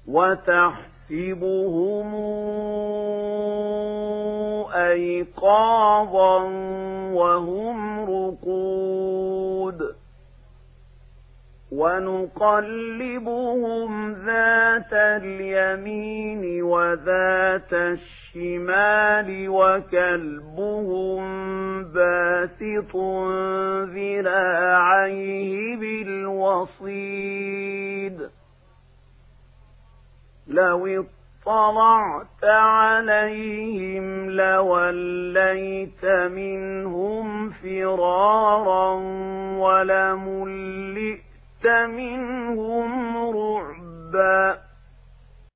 وتحسبهم أيقاظا وهم رقود ونقلبهم ذات اليمين وذات الشمال وكلبهم باسط ذراعيه بالوصيد لو اطلعت عليهم لوليت منهم فرارا ولملئت منهم رعبا